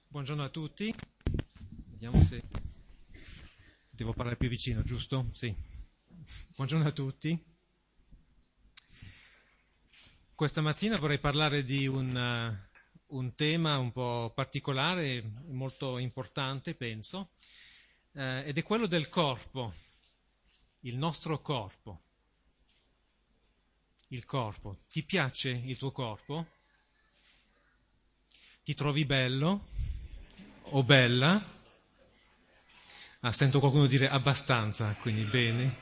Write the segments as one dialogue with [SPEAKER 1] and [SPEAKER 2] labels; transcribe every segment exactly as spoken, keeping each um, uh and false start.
[SPEAKER 1] Buongiorno a tutti, vediamo se devo parlare più vicino, giusto? Sì. Buongiorno a tutti. Questa mattina vorrei parlare di un, uh, un tema un po' particolare, molto importante, penso, uh, ed è quello del corpo, il nostro corpo. Il corpo. Ti piace il tuo corpo? Ti trovi bello? O bella? Ah, sento qualcuno dire abbastanza, quindi bene.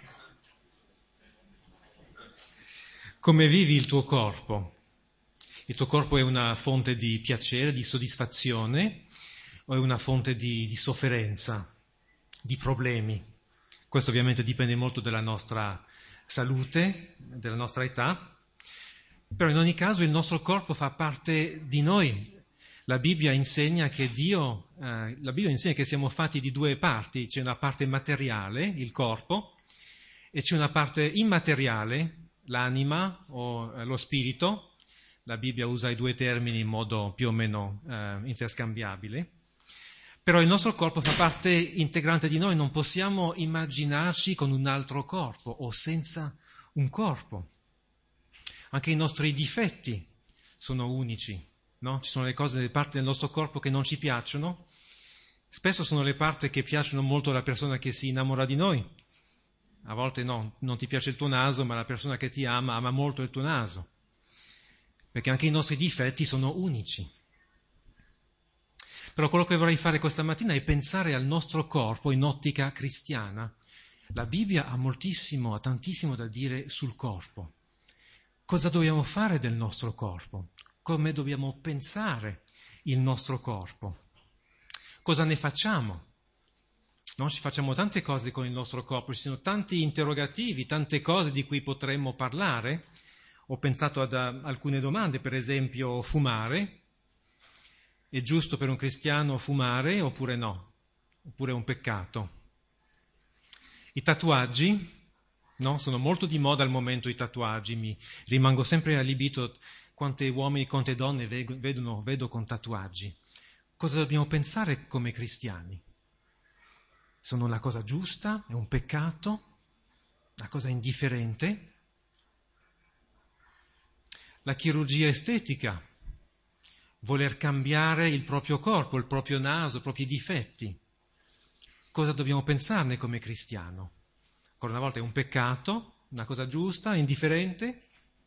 [SPEAKER 1] Come vivi il tuo corpo? Il tuo corpo è una fonte di piacere, di soddisfazione, o è una fonte di, di sofferenza, di problemi? Questo ovviamente dipende molto dalla nostra salute, della nostra età, però in ogni caso il nostro corpo fa parte di noi. La Bibbia insegna che Dio, eh, la Bibbia insegna che siamo fatti di due parti, c'è una parte materiale, il corpo, e c'è una parte immateriale, l'anima o eh, lo spirito. La Bibbia usa i due termini in modo più o meno eh, interscambiabile. Però il nostro corpo fa parte integrante di noi, non possiamo immaginarci con un altro corpo o senza un corpo. Anche i nostri difetti sono unici. No? Ci sono le cose, le parti del nostro corpo che non ci piacciono, spesso sono le parti che piacciono molto alla persona che si innamora di noi. A volte no, non ti piace il tuo naso, ma la persona che ti ama ama molto il tuo naso, perché anche i nostri difetti sono unici. Però quello che vorrei fare questa mattina è pensare al nostro corpo in ottica cristiana. La Bibbia ha moltissimo, ha tantissimo da dire sul corpo. Cosa dobbiamo fare del nostro corpo? Come dobbiamo pensare il nostro corpo? Cosa ne facciamo? No, ci facciamo tante cose con il nostro corpo, ci sono tanti interrogativi, tante cose di cui potremmo parlare. Ho pensato ad uh, alcune domande, per esempio fumare. È giusto per un cristiano fumare oppure no? Oppure è un peccato? I tatuaggi, no? Sono molto di moda al momento i tatuaggi, mi rimango sempre allibito. Quante uomini, quante donne vedono, vedo con tatuaggi. Cosa dobbiamo pensare come cristiani? Sono la cosa giusta? È un peccato? Una cosa indifferente? La chirurgia estetica, voler cambiare il proprio corpo, il proprio naso, i propri difetti. Cosa dobbiamo pensarne come cristiano? Ancora una volta è un peccato? Una cosa giusta? Indifferente?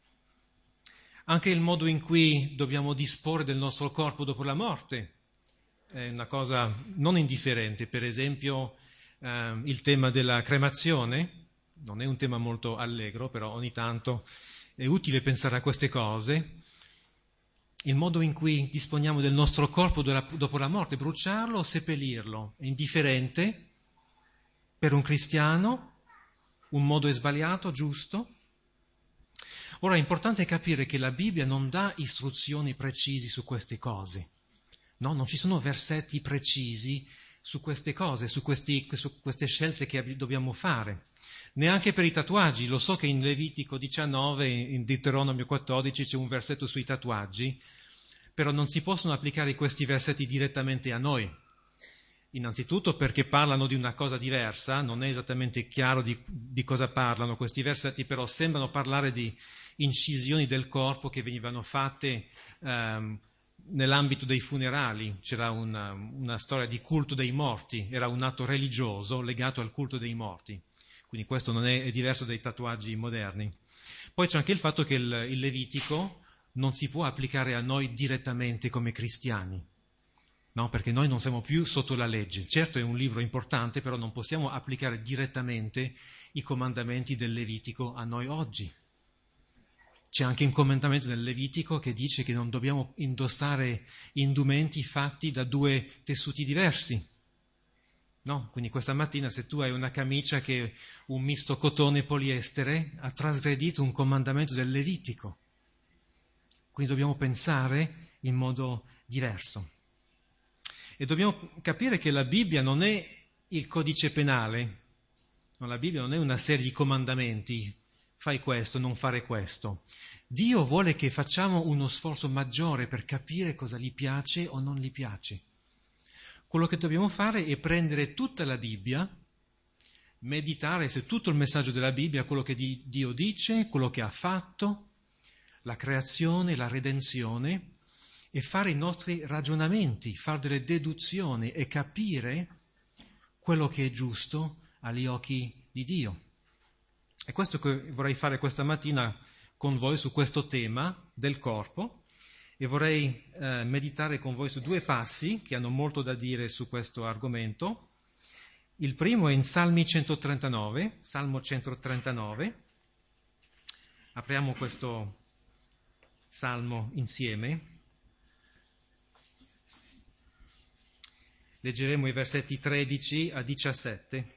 [SPEAKER 1] Anche il modo in cui dobbiamo disporre del nostro corpo dopo la morte è una cosa non indifferente. Per esempio eh, il tema della cremazione non è un tema molto allegro, però ogni tanto è utile pensare a queste cose. Il modo in cui disponiamo del nostro corpo dopo la morte, bruciarlo o seppellirlo, è indifferente per un cristiano? Un modo è sbagliato, giusto? Ora è importante capire che la Bibbia non dà istruzioni precisi su queste cose, no? Non ci sono versetti precisi su queste cose, su, questi, su queste scelte che dobbiamo fare. Neanche per i tatuaggi. Lo so che in Levitico diciannove, in Deuteronomio quattordici c'è un versetto sui tatuaggi, però non si possono applicare questi versetti direttamente a noi. Innanzitutto perché parlano di una cosa diversa, non è esattamente chiaro di, di cosa parlano questi versetti, però sembrano parlare di incisioni del corpo che venivano fatte ehm, nell'ambito dei funerali. C'era una, una storia di culto dei morti, era un atto religioso legato al culto dei morti, quindi questo non è, è diverso dai tatuaggi moderni. Poi c'è anche il fatto che il, il Levitico non si può applicare a noi direttamente come cristiani. No, perché noi non siamo più sotto la legge. Certo è un libro importante, però non possiamo applicare direttamente i comandamenti del Levitico a noi oggi. C'è anche un comandamento del Levitico che dice che non dobbiamo indossare indumenti fatti da due tessuti diversi. No? Quindi questa mattina se tu hai una camicia che è un misto cotone e poliestere, ha trasgredito un comandamento del Levitico. Quindi dobbiamo pensare in modo diverso. E dobbiamo capire che la Bibbia non è il codice penale, no, la Bibbia non è una serie di comandamenti, fai questo, non fare questo. Dio vuole che facciamo uno sforzo maggiore per capire cosa gli piace o non gli piace. Quello che dobbiamo fare è prendere tutta la Bibbia, meditare su tutto il messaggio della Bibbia, quello che Dio dice, quello che ha fatto, la creazione, la redenzione, e fare i nostri ragionamenti, fare delle deduzioni e capire quello che è giusto agli occhi di Dio. È questo che vorrei fare questa mattina con voi su questo tema del corpo, e vorrei eh, meditare con voi su due passi che hanno molto da dire su questo argomento. Il primo è in Salmi centotrentanove, Salmo centotrentanove. Apriamo questo Salmo insieme. Leggeremo i versetti tredici a diciassette.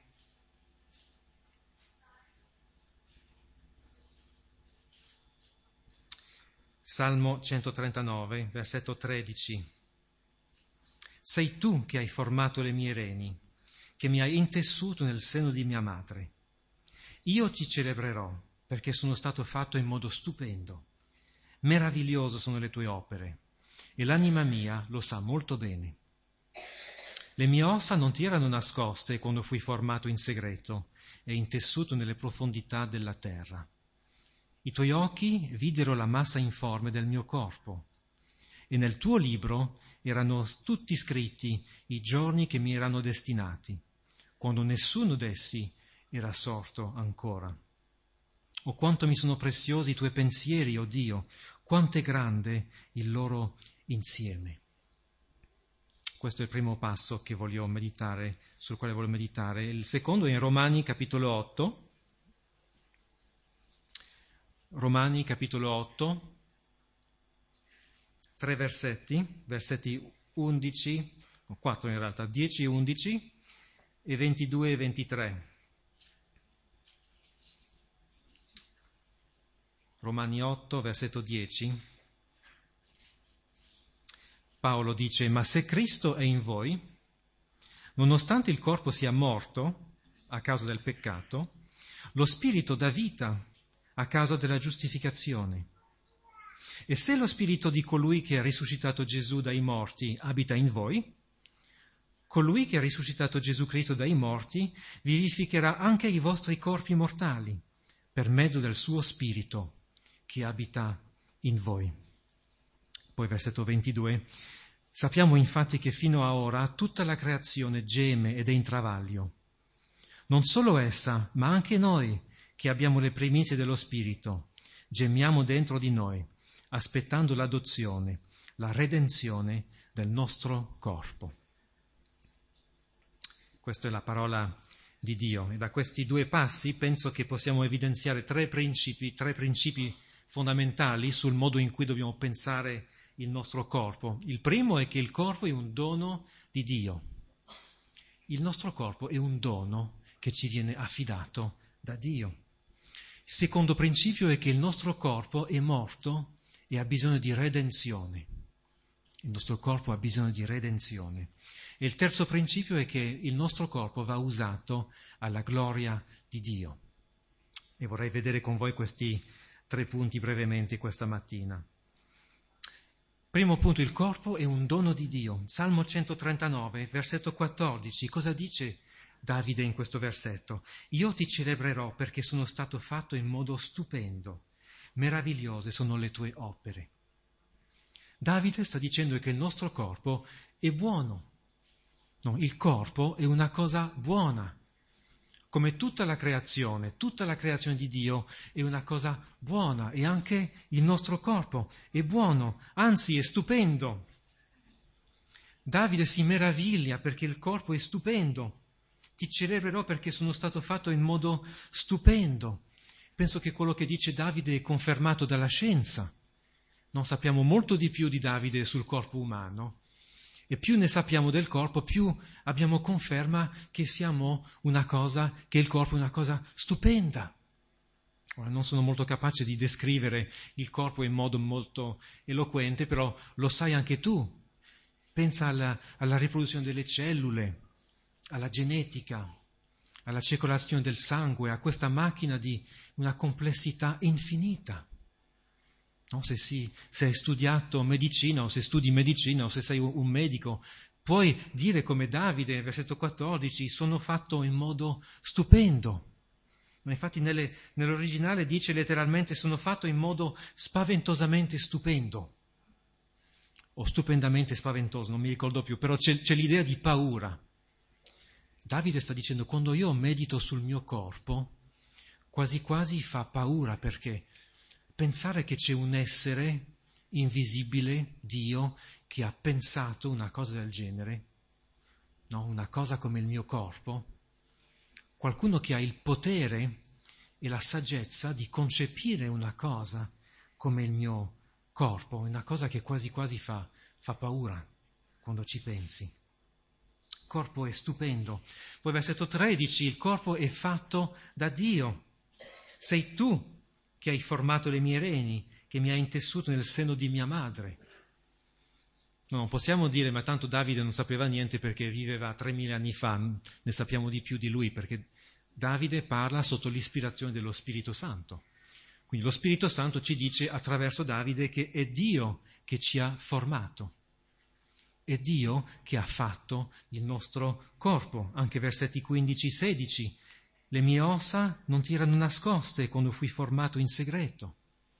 [SPEAKER 1] Salmo centotrentanove, versetto tredici. Sei tu che hai formato le mie reni, che mi hai intessuto nel seno di mia madre. Io ti celebrerò, perché sono stato fatto in modo stupendo. Meraviglioso sono le tue opere, e l'anima mia lo sa molto bene. Le mie ossa non ti erano nascoste quando fui formato in segreto e intessuto nelle profondità della terra. I tuoi occhi videro la massa informe del mio corpo, e nel tuo libro erano tutti scritti i giorni che mi erano destinati, quando nessuno d'essi era sorto ancora. O quanto mi sono preziosi i tuoi pensieri, o Dio, quanto è grande il loro insieme. Questo è il primo passo che voglio meditare, sul quale voglio meditare. Il secondo è in Romani capitolo otto. Romani capitolo otto, tre versetti, versetti undici, o quattro in realtà, dieci e undici e ventidue e ventitré. Romani otto, versetto dieci. Paolo dice: ma se Cristo è in voi, nonostante il corpo sia morto a causa del peccato, lo spirito dà vita a causa della giustificazione. E se lo spirito di colui che ha risuscitato Gesù dai morti abita in voi, colui che ha risuscitato Gesù Cristo dai morti vivificherà anche i vostri corpi mortali per mezzo del suo spirito che abita in voi. Poi versetto ventidue. Sappiamo infatti che fino a ora tutta la creazione geme ed è in travaglio. Non solo essa, ma anche noi, che abbiamo le primizie dello Spirito, gemiamo dentro di noi, aspettando l'adozione, la redenzione del nostro corpo. Questa è la parola di Dio, e da questi due passi penso che possiamo evidenziare tre principi, tre principi fondamentali sul modo in cui dobbiamo pensare il nostro corpo. Il primo è che il corpo è un dono di Dio. Il nostro corpo è un dono che ci viene affidato da Dio. Il secondo principio è che il nostro corpo è morto e ha bisogno di redenzione. Il nostro corpo ha bisogno di redenzione. E il terzo principio è che il nostro corpo va usato alla gloria di Dio. E vorrei vedere con voi questi tre punti brevemente questa mattina. Primo punto, il corpo è un dono di Dio. Salmo centotrentanove, versetto quattordici, cosa dice Davide in questo versetto? Io ti celebrerò perché sono stato fatto in modo stupendo. Meravigliose sono le tue opere. Davide sta dicendo che il nostro corpo è buono. No, il corpo è una cosa buona. Come tutta la creazione, tutta la creazione di Dio è una cosa buona, e anche il nostro corpo è buono, anzi è stupendo. Davide si meraviglia perché il corpo è stupendo. Ti celebrerò perché sono stato fatto in modo stupendo. Penso che quello che dice Davide è confermato dalla scienza. Non sappiamo molto di più di Davide sul corpo umano. E più ne sappiamo del corpo, più abbiamo conferma che siamo una cosa, che il corpo è una cosa stupenda. Ora, non sono molto capace di descrivere il corpo in modo molto eloquente, però lo sai anche tu. Pensa alla, alla riproduzione delle cellule, alla genetica, alla circolazione del sangue, a questa macchina di una complessità infinita. No, se, si, se hai studiato medicina, o se studi medicina, o se sei un medico, Puoi dire come Davide, versetto quattordici, sono fatto in modo stupendo. Ma infatti nelle, nell'originale dice letteralmente sono fatto in modo spaventosamente stupendo. O stupendamente spaventoso, non mi ricordo più, però c'è, c'è l'idea di paura. Davide sta dicendo, quando io medito sul mio corpo, quasi quasi fa paura, perché pensare che c'è un essere invisibile, Dio, che ha pensato una cosa del genere, no? Una cosa come il mio corpo, qualcuno che ha il potere e la saggezza di concepire una cosa come il mio corpo, una cosa che quasi quasi fa, fa paura quando ci pensi. Il corpo è stupendo. Poi versetto tredici, il corpo è fatto da Dio. Sei tu che hai formato le mie reni, che mi hai intessuto nel seno di mia madre. No, non possiamo dire, ma tanto Davide non sapeva niente perché viveva tremila anni fa, ne sappiamo di più di lui, perché Davide parla sotto l'ispirazione dello Spirito Santo. Quindi lo Spirito Santo ci dice attraverso Davide che è Dio che ci ha formato. È Dio che ha fatto il nostro corpo. Anche versetti quindici sedici. Le mie ossa non ti erano nascoste quando fui formato in segreto.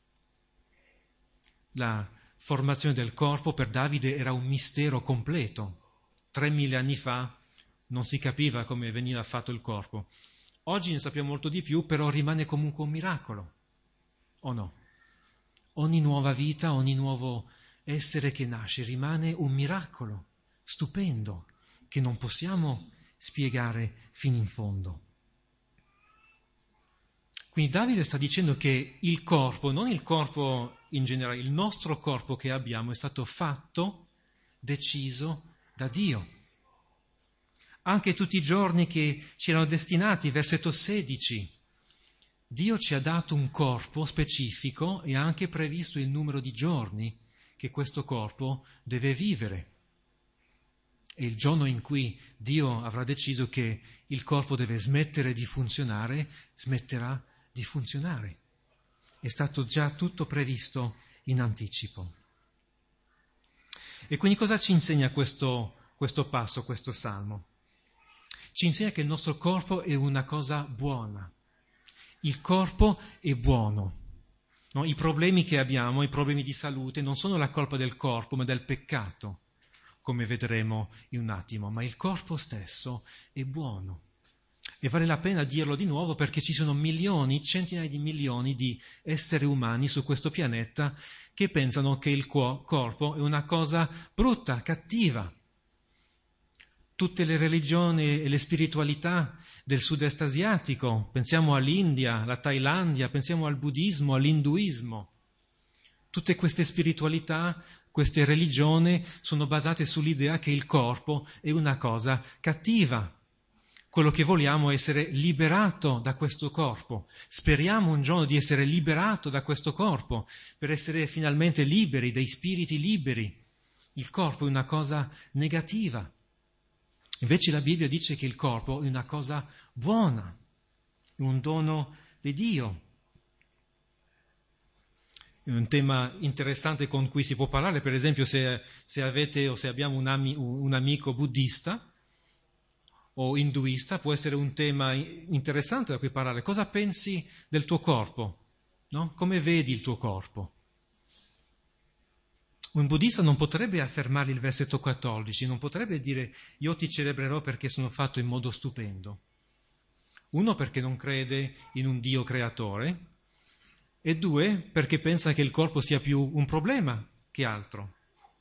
[SPEAKER 1] La formazione del corpo per Davide era un mistero completo. Tremila anni fa non si capiva come veniva fatto il corpo. Oggi ne sappiamo molto di più, però rimane comunque un miracolo. O no? Ogni nuova vita, ogni nuovo essere che nasce rimane un miracolo stupendo che non possiamo spiegare fino in fondo. Quindi Davide sta dicendo che il corpo, non il corpo in generale, il nostro corpo che abbiamo è stato fatto, deciso da Dio. Anche tutti i giorni che ci erano destinati, versetto sedici, Dio ci ha dato un corpo specifico e ha anche previsto il numero di giorni che questo corpo deve vivere. E il giorno in cui Dio avrà deciso che il corpo deve smettere di funzionare, smetterà di funzionare. È stato già tutto previsto in anticipo. E quindi cosa ci insegna questo, questo passo, questo salmo? Ci insegna che il nostro corpo è una cosa buona. Il corpo è buono. No? I problemi che abbiamo, i problemi di salute, non sono la colpa del corpo, ma del peccato, come vedremo in un attimo. Ma il corpo stesso è buono. E vale la pena dirlo di nuovo perché ci sono milioni, centinaia di milioni di esseri umani su questo pianeta che pensano che il corpo è una cosa brutta, cattiva. Tutte le religioni e le spiritualità del sud-est asiatico, pensiamo all'India, alla Thailandia, pensiamo al buddismo, all'induismo. Tutte queste spiritualità, queste religioni sono basate sull'idea che il corpo è una cosa cattiva. Quello che vogliamo è essere liberato da questo corpo. Speriamo un giorno di essere liberato da questo corpo per essere finalmente liberi, dei spiriti liberi. Il corpo è una cosa negativa. Invece la Bibbia dice che il corpo è una cosa buona, è un dono di Dio. È un tema interessante con cui si può parlare, per esempio se, se avete o se abbiamo un, ami, un amico buddista o induista, può essere un tema interessante da cui parlare. Cosa pensi del tuo corpo? No? Come vedi il tuo corpo? Un buddista non potrebbe affermare il versetto quattordici, non potrebbe dire io ti celebrerò perché sono fatto in modo stupendo. Uno, perché non crede in un Dio creatore, e due, perché pensa che il corpo sia più un problema che altro.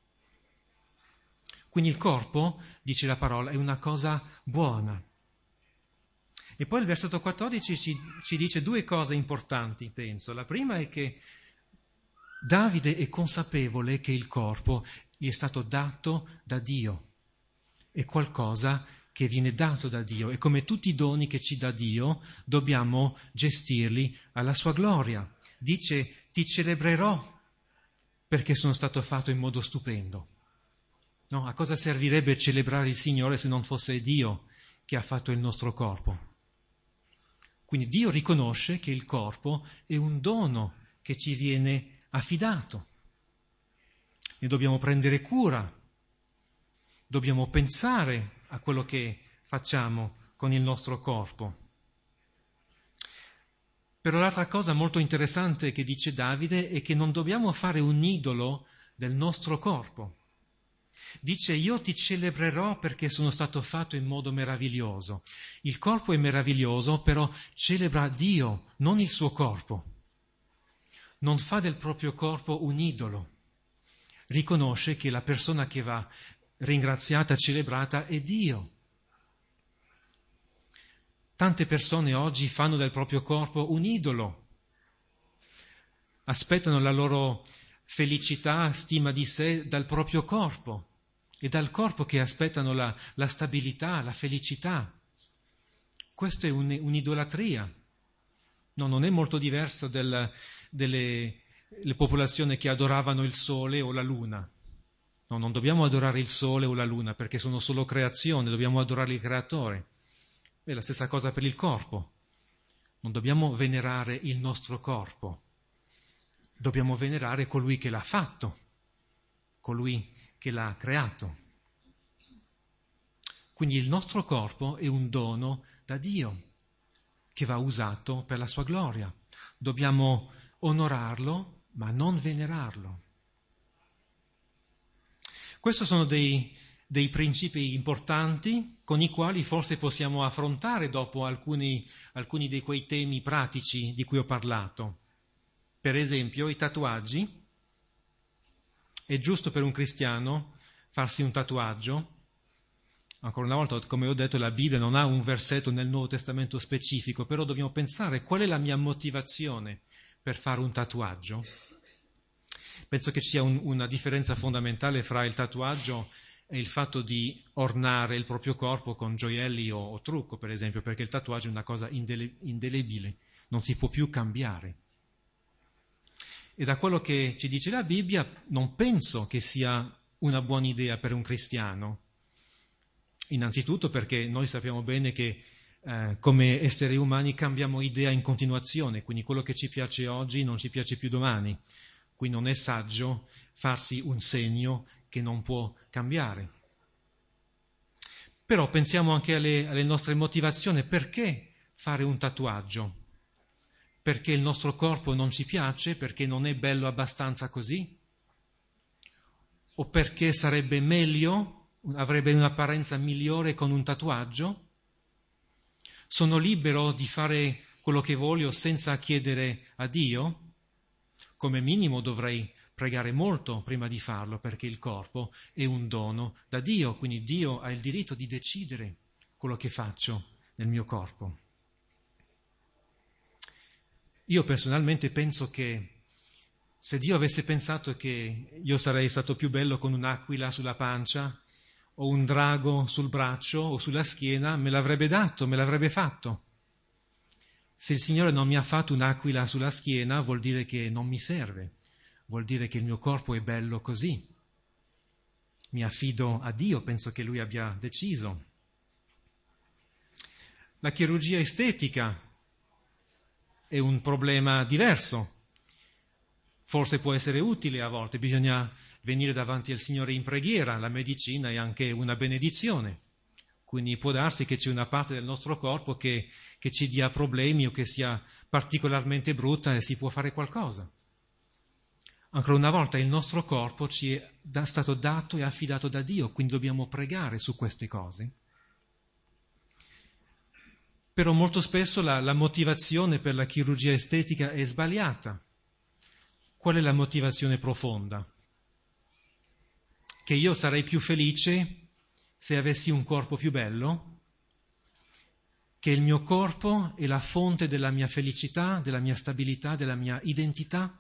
[SPEAKER 1] Quindi il corpo, dice la parola, è una cosa buona. E poi il versetto quattordici ci, ci dice due cose importanti, penso. La prima è che Davide è consapevole che il corpo gli è stato dato da Dio, è qualcosa che viene dato da Dio e come tutti i doni che ci dà Dio dobbiamo gestirli alla sua gloria. Dice ti celebrerò perché sono stato fatto in modo stupendo. No, a cosa servirebbe celebrare il Signore se non fosse Dio che ha fatto il nostro corpo? Quindi Dio riconosce che il corpo è un dono che ci viene affidato. Ne dobbiamo prendere cura. dobbiamo pensare a quello che facciamo con il nostro corpo. Però l'altra cosa molto interessante che dice Davide è che non dobbiamo fare un idolo del nostro corpo. Dice: io ti celebrerò perché sono stato fatto in modo meraviglioso. Il corpo è meraviglioso, però celebra Dio, non il suo corpo. Non fa del proprio corpo un idolo. Riconosce che la persona che va ringraziata, celebrata è Dio. Tante persone oggi fanno del proprio corpo un idolo. Aspettano la loro felicità, stima di sé dal proprio corpo. È dal corpo che aspettano la, la stabilità, la felicità. Questo è un, un'idolatria. No, non è molto diverso del, delle le popolazioni che adoravano il sole o la luna. No, non dobbiamo adorare il sole o la luna perché sono solo creazione, dobbiamo adorare il creatore. È la stessa cosa per il corpo. Non dobbiamo venerare il nostro corpo. Dobbiamo venerare colui che l'ha fatto, colui che l'ha creato. Quindi il nostro corpo è un dono da Dio che va usato per la sua gloria. Dobbiamo onorarlo, ma non venerarlo. Questi sono dei, dei principi importanti con i quali forse possiamo affrontare dopo alcuni, alcuni di quei temi pratici di cui ho parlato. Per esempio, i tatuaggi. È giusto per un cristiano farsi un tatuaggio? Ancora una volta, come ho detto, la Bibbia non ha un versetto nel Nuovo Testamento specifico, però dobbiamo pensare qual è la mia motivazione per fare un tatuaggio. Penso che ci sia un, una differenza fondamentale fra il tatuaggio e il fatto di ornare il proprio corpo con gioielli o, o trucco, per esempio, perché il tatuaggio è una cosa indele, indelebile, non si può più cambiare. E da quello che ci dice la Bibbia, non penso che sia una buona idea per un cristiano. Innanzitutto perché noi sappiamo bene che eh, come esseri umani cambiamo idea in continuazione, quindi quello che ci piace oggi non ci piace più domani. Quindi non è saggio farsi un segno che non può cambiare. Però pensiamo anche alle, alle nostre motivazioni. Perché fare un tatuaggio? Perché il nostro corpo non ci piace? Perché non è bello abbastanza così? O perché sarebbe meglio, avrebbe un'apparenza migliore con un tatuaggio? Sono libero di fare quello che voglio senza chiedere a Dio? Come minimo dovrei pregare molto prima di farlo, perché il corpo è un dono da Dio, quindi Dio ha il diritto di decidere quello che faccio nel mio corpo. Io personalmente penso che se Dio avesse pensato che io sarei stato più bello con un'aquila sulla pancia o un drago sul braccio o sulla schiena, me l'avrebbe dato, me l'avrebbe fatto. Se il Signore non mi ha fatto un'aquila sulla schiena, vuol dire che non mi serve, vuol dire che il mio corpo è bello così. Mi affido a Dio, penso che Lui abbia deciso. La chirurgia estetica è un problema diverso. Forse può essere utile a volte, bisogna venire davanti al Signore in preghiera, la medicina è anche una benedizione. Quindi può darsi che c'è una parte del nostro corpo che, che ci dia problemi o che sia particolarmente brutta e si può fare qualcosa. Ancora una volta il nostro corpo ci è da, stato dato e affidato da Dio, quindi dobbiamo pregare su queste cose. Però molto spesso la, la motivazione per la chirurgia estetica è sbagliata. Qual è la motivazione profonda? Che io sarei più felice se avessi un corpo più bello, che il mio corpo è la fonte della mia felicità, della mia stabilità, della mia identità.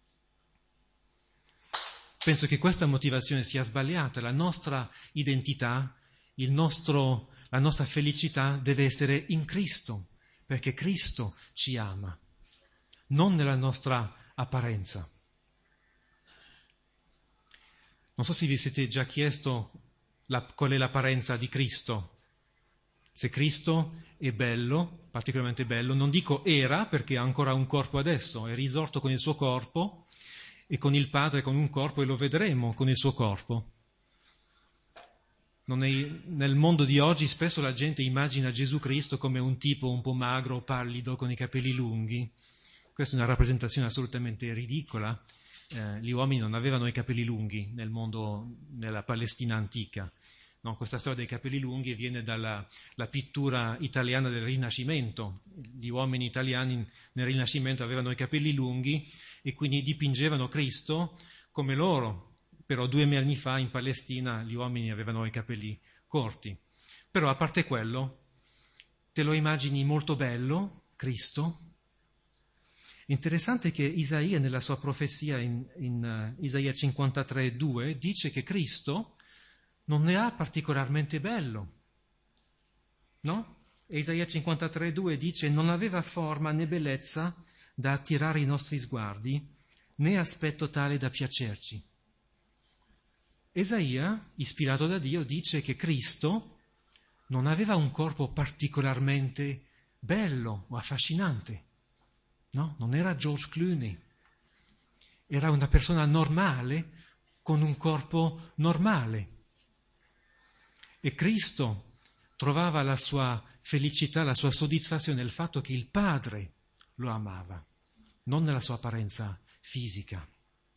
[SPEAKER 1] Penso che questa motivazione sia sbagliata. La nostra identità, il nostro, la nostra felicità deve essere in Cristo, perché Cristo ci ama, non nella nostra apparenza. Non so se vi siete già chiesto La, qual è l'apparenza di Cristo? Se Cristo è bello, particolarmente bello, non dico era perché ha ancora un corpo adesso, è risorto con il suo corpo e con il Padre con un corpo e lo vedremo con il suo corpo. Non è, nel mondo di oggi spesso la gente immagina Gesù Cristo come un tipo un po' magro, pallido, con i capelli lunghi. Questa è una rappresentazione assolutamente ridicola. Eh, gli uomini non avevano i capelli lunghi nel mondo, nella Palestina antica. No, questa storia dei capelli lunghi viene dalla la pittura italiana del Rinascimento. Gli uomini italiani nel Rinascimento avevano i capelli lunghi e quindi dipingevano Cristo come loro. Però due anni fa in Palestina gli uomini avevano i capelli corti. Però a parte quello, te lo immagini molto bello, Cristo? Interessante che Isaia nella sua profezia in, in uh, Isaia cinquantatré due dice che Cristo non ne ha particolarmente bello, no? E Isaia cinquantatré due dice non aveva forma né bellezza da attirare i nostri sguardi, né aspetto tale da piacerci. Isaia, ispirato da Dio, dice che Cristo non aveva un corpo particolarmente bello o affascinante, no? Non era George Clooney, era una persona normale con un corpo normale. E Cristo trovava la sua felicità, la sua soddisfazione nel fatto che il Padre lo amava, non nella sua apparenza fisica.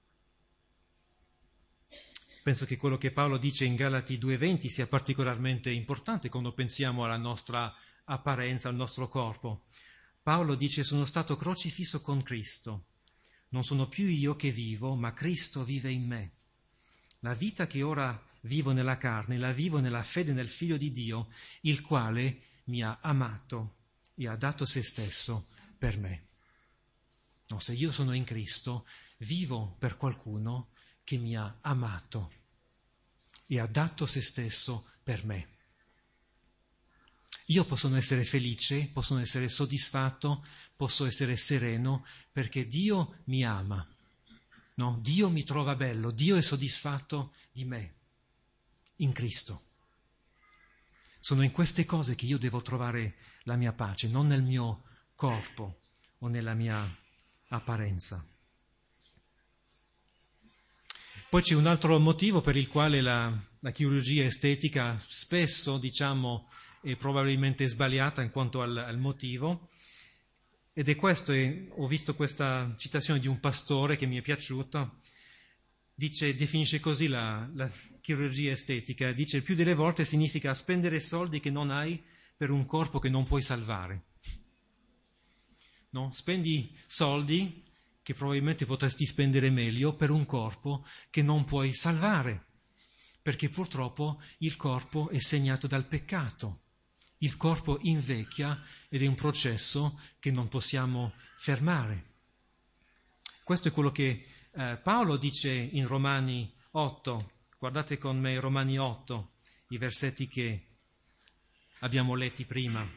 [SPEAKER 1] Penso che quello che Paolo dice in Galati due venti sia particolarmente importante quando pensiamo alla nostra apparenza, al nostro corpo. Paolo dice: sono stato crocifisso con Cristo, non sono più io che vivo, ma Cristo vive in me. La vita che ora vivo nella carne, la vivo nella fede nel Figlio di Dio, il quale mi ha amato e ha dato se stesso per me. No, se io sono in Cristo, vivo per qualcuno che mi ha amato e ha dato se stesso per me. Io posso essere felice, posso essere soddisfatto, posso essere sereno, perché Dio mi ama. No? Dio mi trova bello, Dio è soddisfatto di me, in Cristo. Sono in queste cose che io devo trovare la mia pace, non nel mio corpo o nella mia apparenza. Poi c'è un altro motivo per il quale la, la chirurgia estetica spesso, diciamo, è probabilmente sbagliata in quanto al, al motivo, ed è questo, e ho visto questa citazione di un pastore che mi è piaciuta, dice, definisce così la, la chirurgia estetica, dice: il più delle volte significa spendere soldi che non hai per un corpo che non puoi salvare. No? Spendi soldi che probabilmente potresti spendere meglio per un corpo che non puoi salvare, perché purtroppo il corpo è segnato dal peccato. Il corpo invecchia ed è un processo che non possiamo fermare. Questo è quello che eh, Paolo dice in Romani otto. Guardate con me Romani otto, i versetti che abbiamo letti prima.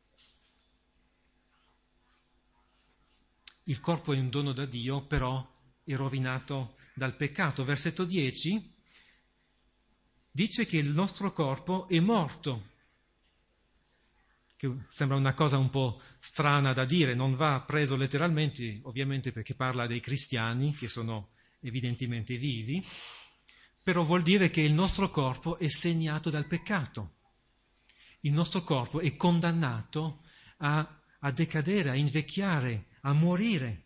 [SPEAKER 1] Il corpo è un dono da Dio, però è rovinato dal peccato. Versetto dieci dice che il nostro corpo è morto, che sembra una cosa un po' strana da dire, non va preso letteralmente, ovviamente perché parla dei cristiani, che sono evidentemente vivi, però vuol dire che il nostro corpo è segnato dal peccato. Il nostro corpo è condannato a, a decadere, a invecchiare, a morire.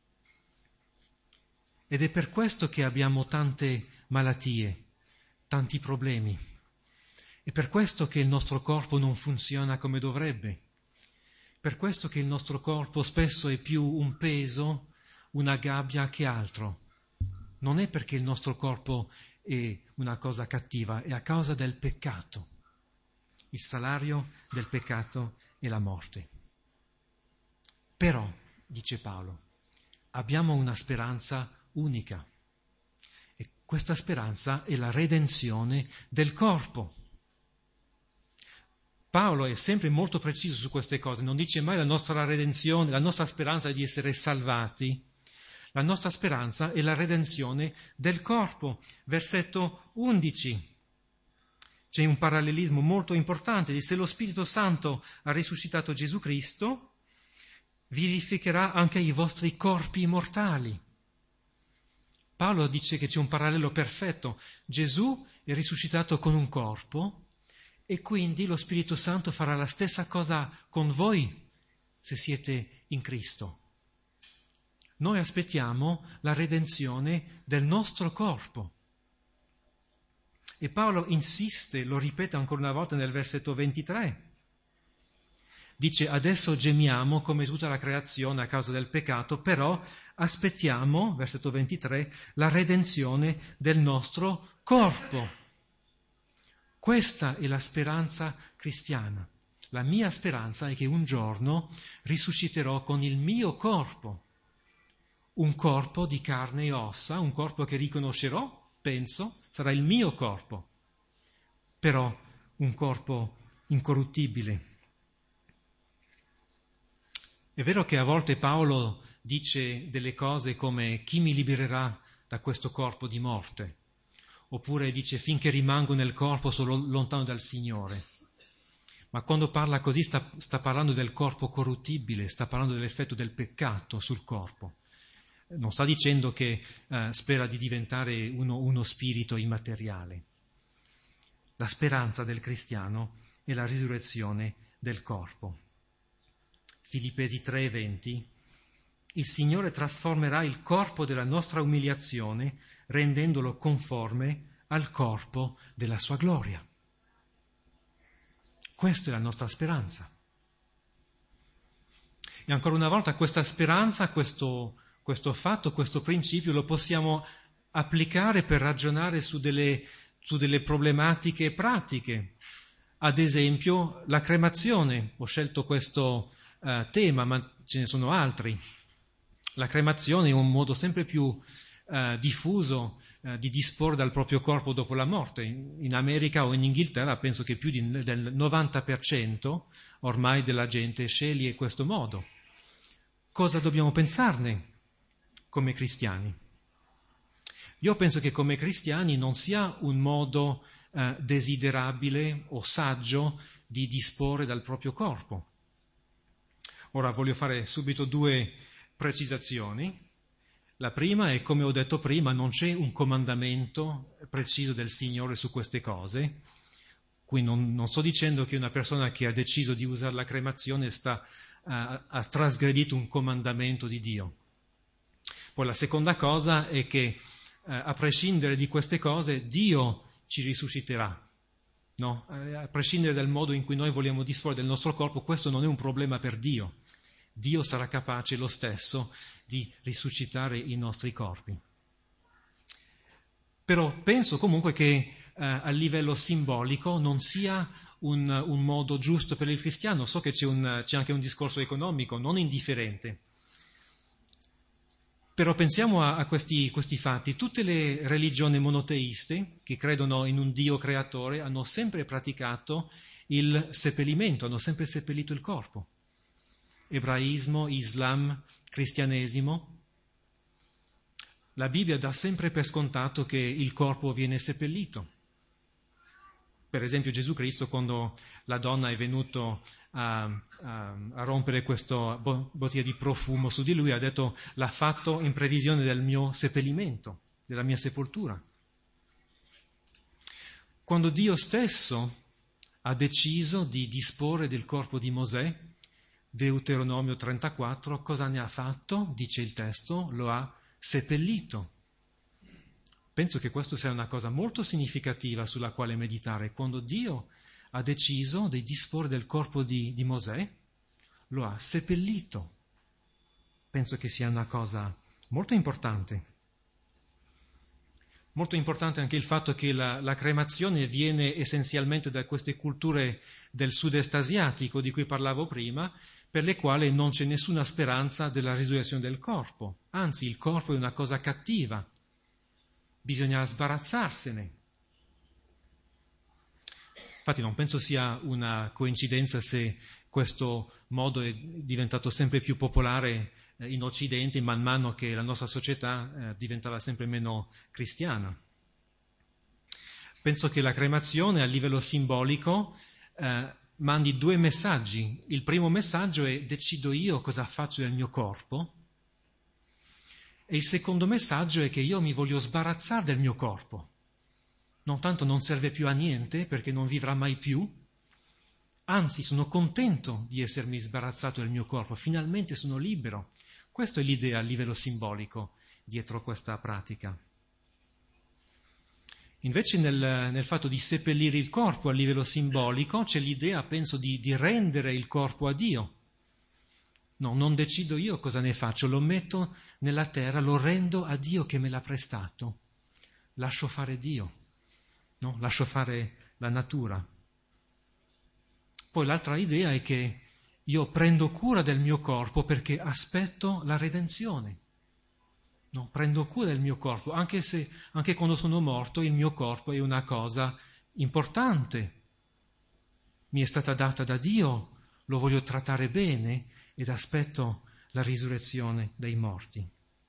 [SPEAKER 1] Ed è per questo che abbiamo tante malattie, tanti problemi. È per questo che il nostro corpo non funziona come dovrebbe. Per questo che il nostro corpo spesso è più un peso, una gabbia che altro. Non è perché il nostro corpo è una cosa cattiva, è a causa del peccato. Il salario del peccato è la morte. Però, dice Paolo, abbiamo una speranza unica. E questa speranza è la redenzione del corpo. Paolo è sempre molto preciso su queste cose, non dice mai la nostra redenzione, la nostra speranza è di essere salvati. La nostra speranza è la redenzione del corpo. Versetto undici. C'è un parallelismo molto importante, dice: se lo Spirito Santo ha risuscitato Gesù Cristo, vivificherà anche i vostri corpi mortali. Paolo dice che c'è un parallelo perfetto. Gesù è risuscitato con un corpo e quindi lo Spirito Santo farà la stessa cosa con voi se siete in Cristo. Noi aspettiamo la redenzione del nostro corpo. E Paolo insiste, lo ripete ancora una volta nel versetto ventitré. Dice: adesso gemiamo come tutta la creazione a causa del peccato, però aspettiamo, versetto ventitré, la redenzione del nostro corpo. Questa è la speranza cristiana. La mia speranza è che un giorno risusciterò con il mio corpo, un corpo di carne e ossa, un corpo che riconoscerò, penso, sarà il mio corpo, però un corpo incorruttibile. È vero che a volte Paolo dice delle cose come: chi mi libererà da questo corpo di morte? Oppure dice: finché rimango nel corpo sono lontano dal Signore. Ma quando parla così sta, sta parlando del corpo corruttibile, sta parlando dell'effetto del peccato sul corpo. Non sta dicendo che eh, spera di diventare uno, uno spirito immateriale. La speranza del cristiano è la risurrezione del corpo. Filippesi tre venti: il Signore trasformerà il corpo della nostra umiliazione rendendolo conforme al corpo della sua gloria. Questa è la nostra speranza. E ancora una volta questa speranza, questo, questo fatto, questo principio lo possiamo applicare per ragionare su delle, su delle problematiche pratiche. Ad esempio la cremazione. Ho scelto questo uh, tema, ma ce ne sono altri. La cremazione è un modo sempre più uh, diffuso uh, di disporre dal proprio corpo dopo la morte. In, in America o in Inghilterra penso che più di, del novanta per cento ormai della gente sceglie questo modo. Cosa dobbiamo pensarne come cristiani? Io penso che come cristiani non sia un modo uh, desiderabile o saggio di disporre dal proprio corpo. Ora voglio fare subito due precisazioni. La prima è, come ho detto prima, non c'è un comandamento preciso del Signore su queste cose. Qui non, non sto dicendo che una persona che ha deciso di usare la cremazione sta, uh, ha trasgredito un comandamento di Dio. Poi la seconda cosa è che, uh, a prescindere di queste cose, Dio ci risusciterà. No? Uh, a prescindere dal modo in cui noi vogliamo disporre del nostro corpo, questo non è un problema per Dio. Dio sarà capace lo stesso di risuscitare i nostri corpi. Però penso comunque che eh, a livello simbolico non sia un, un modo giusto per il cristiano. So che c'è, un, c'è anche un discorso economico non indifferente. Però pensiamo a, a questi, questi fatti. Tutte le religioni monoteiste che credono in un Dio creatore hanno sempre praticato il seppellimento, hanno sempre seppellito il corpo. Ebraismo, Islam, cristianesimo. La Bibbia dà sempre per scontato che il corpo viene seppellito. Per esempio Gesù Cristo, quando la donna è venuta a, a, a rompere questa bottiglia di profumo su di lui, ha detto: l'ha fatto in previsione del mio seppellimento, della mia sepoltura. Quando Dio stesso ha deciso di disporre del corpo di Mosè, Deuteronomio trentaquattro, cosa ne ha fatto? Dice il testo, lo ha seppellito. Penso che questo sia una cosa molto significativa sulla quale meditare. Quando Dio ha deciso di disporre del corpo di, di Mosè, lo ha seppellito. Penso che sia una cosa molto importante. Molto importante anche il fatto che la, la cremazione viene essenzialmente da queste culture del sud-est asiatico di cui parlavo prima, per le quali non c'è nessuna speranza della risurrezione del corpo. Anzi, il corpo è una cosa cattiva. Bisogna sbarazzarsene. Infatti non penso sia una coincidenza se questo modo è diventato sempre più popolare in Occidente man mano che la nostra società eh, diventava sempre meno cristiana. Penso che la cremazione a livello simbolico eh, mandi due messaggi. Il primo messaggio è: decido io cosa faccio del mio corpo, e il secondo messaggio è che io mi voglio sbarazzare del mio corpo. non tanto non serve più a niente perché non vivrà mai più, anzi sono contento di essermi sbarazzato del mio corpo, finalmente sono libero. Questa è l'idea a livello simbolico dietro questa pratica. Invece nel, nel fatto di seppellire il corpo a livello simbolico c'è l'idea, penso, di, di rendere il corpo a Dio. No, non decido io cosa ne faccio, lo metto nella terra, lo rendo a Dio che me l'ha prestato. Lascio fare Dio, no? Lascio fare la natura. Poi l'altra idea è che io prendo cura del mio corpo perché aspetto la redenzione. No, prendo cura del mio corpo, anche se anche quando sono morto il mio corpo è una cosa importante. Mi è stata data da Dio, lo voglio trattare bene ed aspetto la risurrezione dei morti.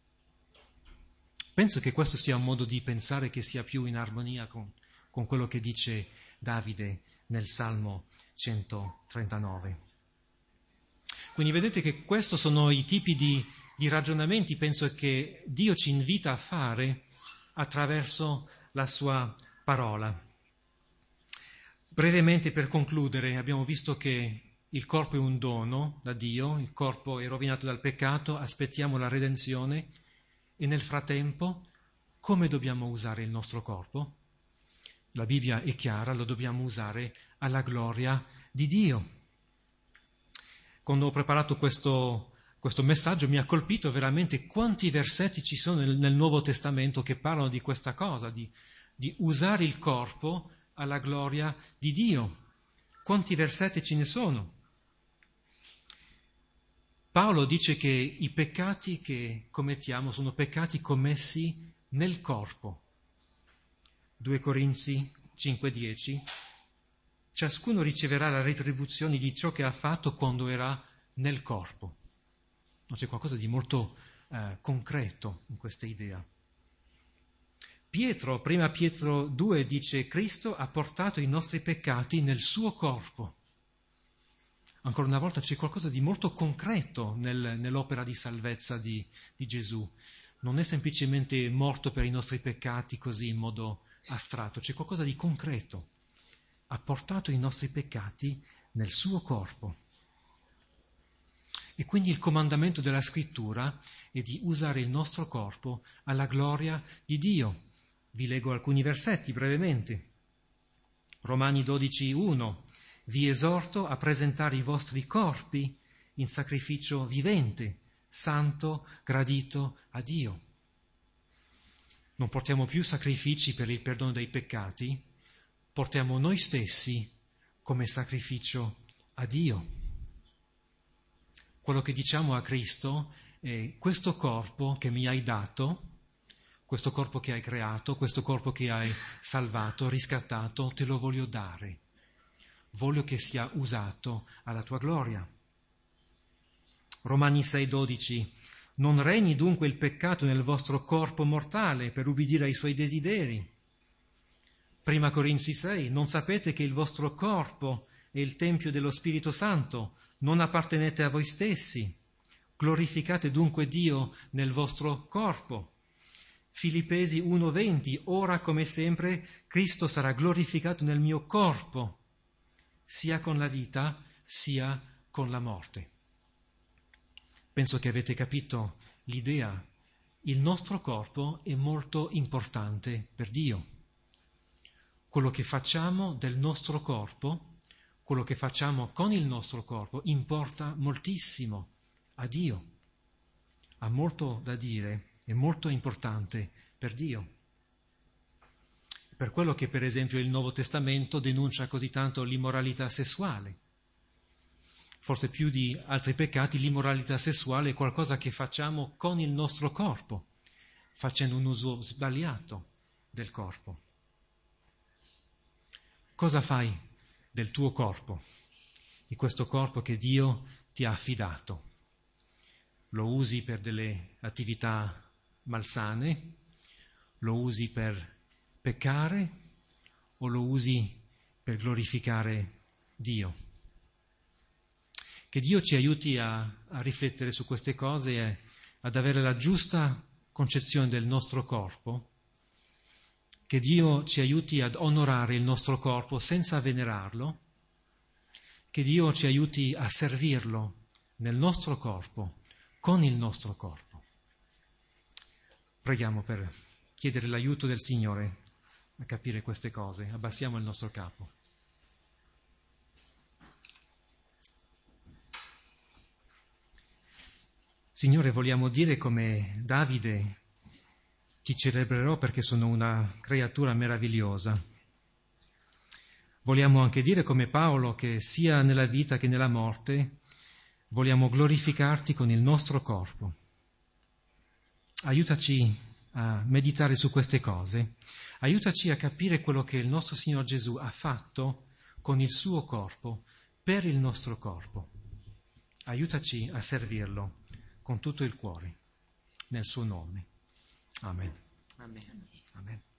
[SPEAKER 1] Penso che questo sia un modo di pensare che sia più in armonia con, con quello che dice Davide nel Salmo centotrentanove. Quindi vedete che questi sono i tipi di di ragionamenti, penso, che Dio ci invita a fare attraverso la sua parola. Brevemente, per concludere, abbiamo visto che il corpo è un dono da Dio, il corpo è rovinato dal peccato, aspettiamo la redenzione e nel frattempo come dobbiamo usare il nostro corpo? La Bibbia è chiara, lo dobbiamo usare alla gloria di Dio. Quando ho preparato questo Questo messaggio mi ha colpito veramente quanti versetti ci sono nel, nel Nuovo Testamento che parlano di questa cosa, di, di usare il corpo alla gloria di Dio. Quanti versetti ce ne sono? Paolo dice che i peccati che commettiamo sono peccati commessi nel corpo. due Corinzi cinque dieci. Ciascuno riceverà la retribuzione di ciò che ha fatto quando era nel corpo. C'è qualcosa di molto eh, concreto in questa idea. Pietro, prima Pietro due, dice: Cristo ha portato i nostri peccati nel suo corpo. Ancora una volta c'è qualcosa di molto concreto nel, nell'opera di salvezza di, di Gesù. Non è semplicemente morto per i nostri peccati così in modo astratto, c'è qualcosa di concreto. Ha portato i nostri peccati nel suo corpo. E quindi il comandamento della Scrittura è di usare il nostro corpo alla gloria di Dio. Vi leggo alcuni versetti brevemente. Romani dodici uno. Vi esorto a presentare i vostri corpi in sacrificio vivente, santo, gradito a Dio. Non portiamo più sacrifici per il perdono dei peccati, portiamo noi stessi come sacrificio a Dio. Quello che diciamo a Cristo è: questo corpo che mi hai dato, questo corpo che hai creato, questo corpo che hai salvato, riscattato, te lo voglio dare. Voglio che sia usato alla tua gloria. Romani sei dodici. Non regni dunque il peccato nel vostro corpo mortale per ubbidire ai suoi desideri. Prima Corinzi sei. Non sapete che il vostro corpo è il tempio dello Spirito Santo? Non appartenete a voi stessi. Glorificate dunque Dio nel vostro corpo. Filippesi uno venti. Ora come sempre Cristo sarà glorificato nel mio corpo, sia con la vita sia con la morte. Penso che avete capito l'idea. Il nostro corpo è molto importante per Dio. Quello che facciamo del nostro corpo, quello che facciamo con il nostro corpo, importa moltissimo a Dio. Ha molto da dire, è molto importante per Dio. Per quello che, per esempio, il Nuovo Testamento denuncia così tanto l'immoralità sessuale. Forse più di altri peccati, l'immoralità sessuale è qualcosa che facciamo con il nostro corpo, facendo un uso sbagliato del corpo. Cosa fai del tuo corpo, di questo corpo che Dio ti ha affidato? Lo usi per delle attività malsane? Lo usi per peccare? O lo usi per glorificare Dio? Che Dio ci aiuti a, a riflettere su queste cose e ad avere la giusta concezione del nostro corpo, che che Dio ci aiuti ad onorare il nostro corpo senza venerarlo, che Dio ci aiuti a servirlo nel nostro corpo, con il nostro corpo. Preghiamo per chiedere l'aiuto del Signore a capire queste cose. Abbassiamo il nostro capo. Signore, vogliamo dire come Davide: ti celebrerò perché sono una creatura meravigliosa. Vogliamo anche dire come Paolo che sia nella vita che nella morte vogliamo glorificarti con il nostro corpo. Aiutaci a meditare su queste cose, aiutaci a capire quello che il nostro Signore Gesù ha fatto con il suo corpo, per il nostro corpo. Aiutaci a servirlo con tutto il cuore, nel suo nome. Amen.
[SPEAKER 2] Amen.
[SPEAKER 1] Amen.